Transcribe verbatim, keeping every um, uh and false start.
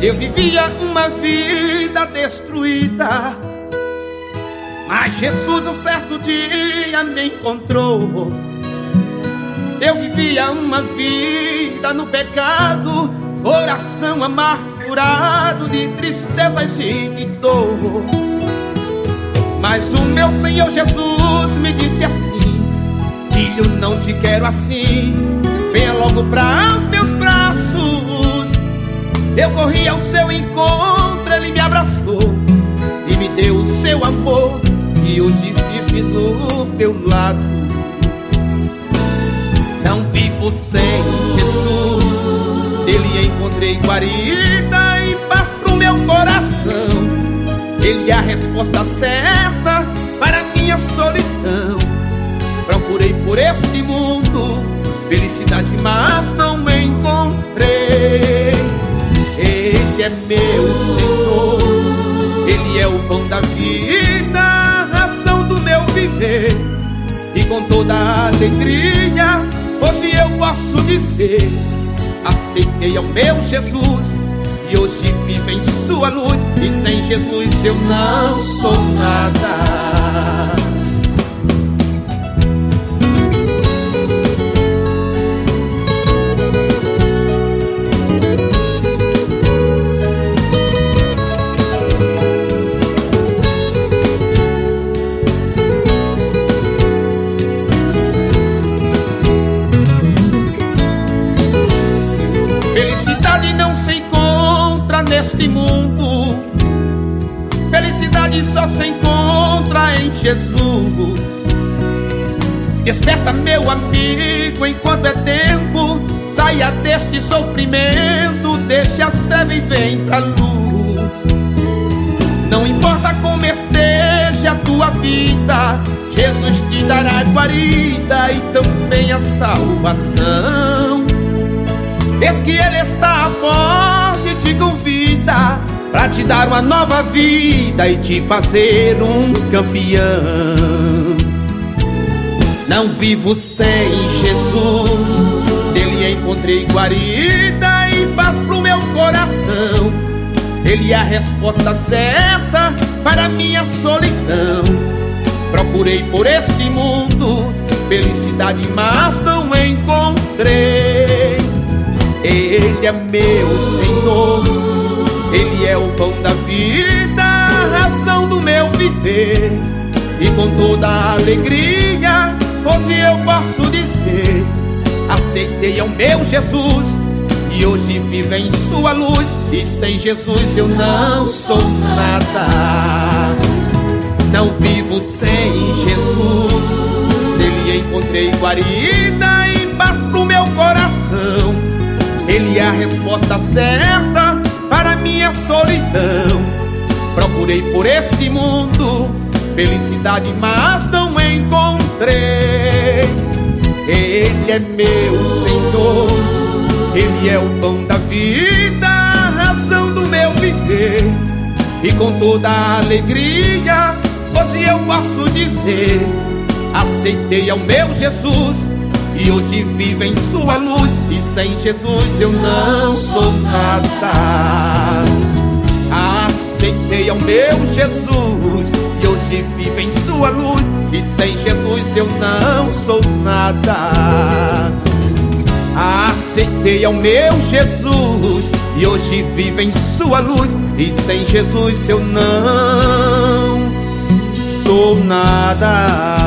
Eu vivia uma vida destruída, mas Jesus um certo dia me encontrou. Eu vivia uma vida no pecado, coração amargurado de tristezas e de dor. Mas o meu Senhor Jesus me disse assim: filho, não te quero assim, venha logo pra meus braços. Eu corri ao seu encontro, ele me abraçou e me deu o seu amor, e hoje vive do meu lado. Não vivo sem Jesus, dele encontrei guarida e paz pro meu coração. Ele é a resposta certa para minha solidão. Procurei por este mundo felicidade, mas não encontrei. Ele é meu Senhor, ele é o pão da vida, a razão do meu viver. E com toda a alegria hoje eu posso dizer: aceitei ao meu Jesus e hoje vivo em sua luz. E sem Jesus eu não sou nada. Felicidade não se encontra neste mundo, felicidade só se encontra em Jesus. Desperta, meu amigo, enquanto é tempo, saia deste sofrimento, deixe as trevas e vem pra luz. Não importa como esteja a tua vida, Jesus te dará guarida e também a salvação. Eis que ele está à porta e te convida pra te dar uma nova vida e te fazer um campeão. Não vivo sem Jesus, dele encontrei guarida e paz pro meu coração. Ele é a resposta certa para minha solidão. Procurei por este mundo felicidade, mas não encontrei. Ele é meu Senhor, ele é o pão da vida, a razão do meu viver. E com toda a alegria hoje eu posso dizer: aceitei ao meu Jesus e hoje vivo em sua luz. E sem Jesus eu não sou nada. Não vivo sem Jesus, nele encontrei guarida e paz pro meu coração. Ele é a resposta certa para minha solidão. Procurei por este mundo felicidade, mas não encontrei. Ele é meu Senhor, ele é o pão da vida, a razão do meu viver. E com toda a alegria hoje eu posso dizer: aceitei ao meu Jesus e hoje vivo em sua luz. E sem Jesus eu não sou nada. Aceitei ao meu Jesus e hoje vivo em sua luz. E sem Jesus eu não sou nada. Aceitei ao meu Jesus e hoje vivo em sua luz. E sem Jesus eu não sou nada.